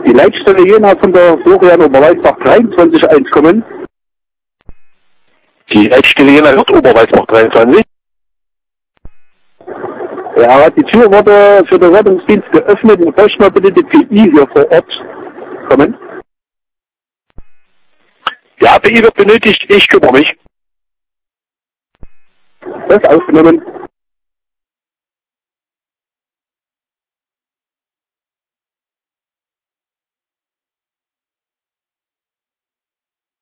Die Leitstelle Jena von der Florian Oberweisbach 23 kommen. Die Leitstelle Jena wird Oberweisbach 23. Ja, die Tür wurde für den Rettungsdienst geöffnet. Wir möchten mal bitte die PI hier vor Ort kommen. Ja, PI wird benötigt, ich kümmere mich. Das ist aufgenommen.